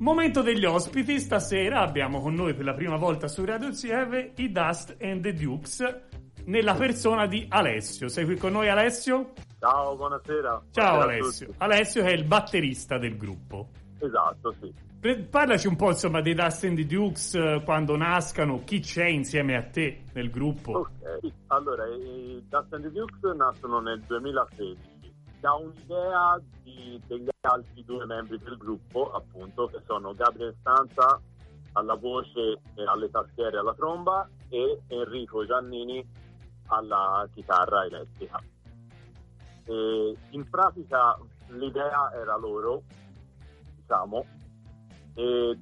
Momento degli ospiti, stasera abbiamo con noi per la prima volta su Radio CF i Dust and the Dukes, nella persona di Alessio. Sei qui con noi, Alessio? Ciao, buonasera. Ciao Alessio. Alessio è il batterista del gruppo. Esatto, sì. Parlaci un po', insomma, dei Dust and the Dukes, quando nascano, chi c'è insieme a te nel gruppo? Ok, allora, i Dust and the Dukes nascono nel 2016 da un'idea degli altri due membri del gruppo, appunto, che sono Gabriele Stanza alla voce e alle tastiere e alla tromba e Enrico Giannini alla chitarra elettrica. E in pratica l'idea era loro, diciamo, e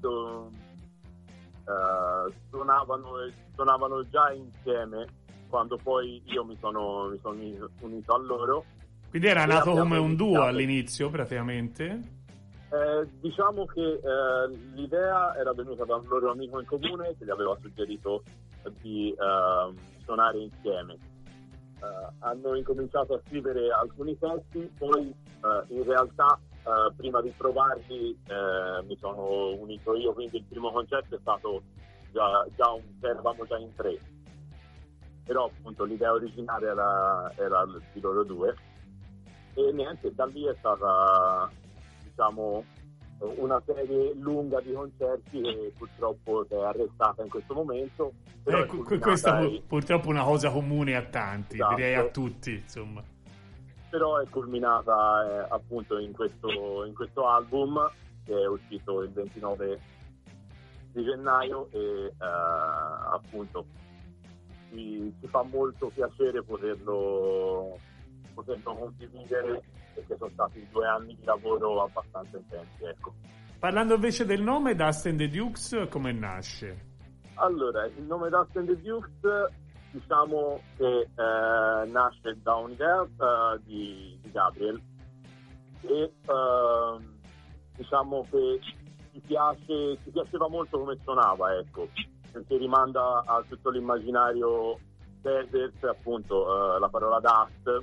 suonavano già insieme quando poi io mi sono unito a loro. Quindi era nato come un duo all'inizio, praticamente? Diciamo che l'idea era venuta da un loro amico in comune che gli aveva suggerito di suonare insieme. Hanno incominciato a scrivere alcuni testi, poi in realtà prima di provarli mi sono unito io, quindi il primo concerto è stato eravamo già in 3, però appunto l'idea originale era di loro due. E niente, da lì è stata, diciamo, una serie lunga di concerti che purtroppo si è arrestata in questo momento. Questa purtroppo è una cosa comune a tanti, esatto, direi a tutti, insomma. Però è culminata appunto in questo album che è uscito il 29 di gennaio e appunto ci fa molto piacere poterlo condividere, perché sono stati 2 anni di lavoro abbastanza intensi, ecco. Parlando invece del nome Dust and the Dukes, come nasce? Allora, il nome Dust and the Dukes, diciamo che nasce da un'idea di Gabriel e diciamo che ci piaceva molto come suonava, ecco, perché rimanda a tutto l'immaginario desert, appunto, la parola dust,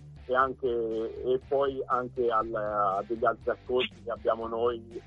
e poi anche a degli altri ascolti che abbiamo noi,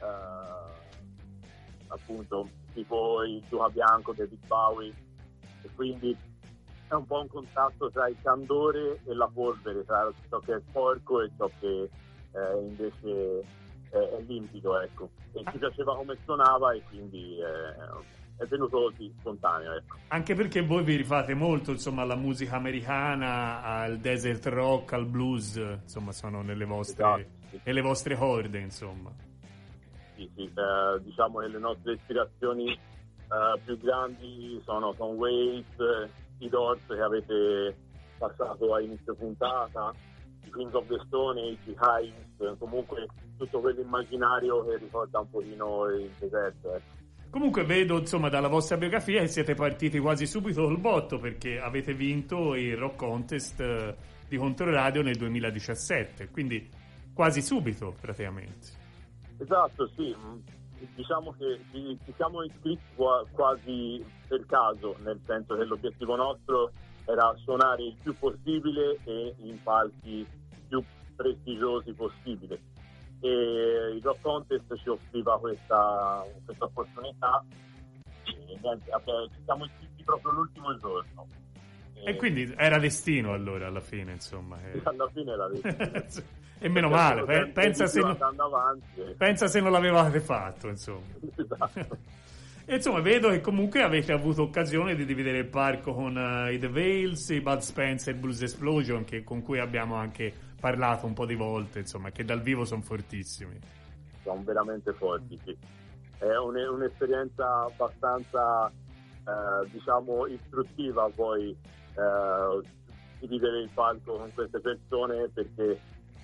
appunto tipo il Giuca Bianco, David Bowie, e quindi è un po' un contrasto tra il candore e la polvere, tra ciò che è sporco e ciò che invece è limpido, ecco. E ci piaceva come suonava e quindi è venuto così spontaneo, ecco. Anche perché voi vi rifate molto, insomma, alla musica americana, al desert rock, al blues, insomma, sono nelle vostre, esatto, sì, nelle vostre corde, insomma. Sì, diciamo che le nostre ispirazioni più grandi sono Tom Waits, i Doors che avete passato a inizio puntata, i Queens of the Stone Age, i Hives, comunque tutto quell'immaginario che ricorda un pochino il deserto, ecco. Comunque vedo, insomma, dalla vostra biografia che siete partiti quasi subito col botto, perché avete vinto il Rock Contest di Controradio nel 2017, quindi quasi subito praticamente. Esatto, sì, diciamo che ci siamo iscritti quasi per caso, nel senso che l'obiettivo nostro era suonare il più possibile e in palchi più prestigiosi possibile. E il Rock Contest ci offriva questa opportunità e niente, ci siamo iscritti proprio l'ultimo giorno e quindi era destino, allora, alla fine, insomma. Alla fine era destino. E meno male, pensa se non l'avevate fatto, insomma. Esatto. E insomma, vedo che comunque avete avuto occasione di dividere il palco con i The Veils, i Bud Spencer, Blues Explosion, con cui abbiamo anche parlato un po' di volte, insomma, che dal vivo sono fortissimi. Sono veramente forti, sì. È un'esperienza abbastanza, diciamo, istruttiva poi dividere il palco con queste persone, perché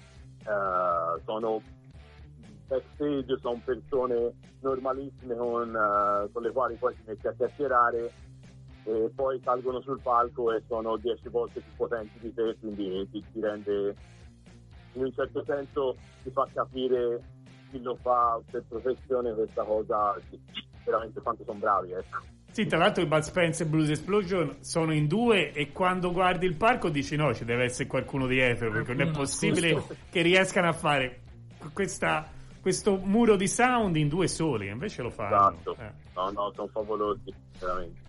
sono backstage, sono persone normalissime con le quali poi si mette a chiacchierare e poi salgono sul palco e sono 10 volte più potenti di te, quindi ti rende, in un certo senso ti fa capire chi lo fa per professione questa cosa, veramente quanto sono bravi, ecco. Sì, tra l'altro i Bud Spencer e Blues Explosion sono in 2 e quando guardi il palco dici no, ci deve essere qualcuno dietro, perché non è possibile che riescano a fare questa questo muro di sound in 2 soli, invece lo fanno. Esatto. No, sono favolosi, veramente.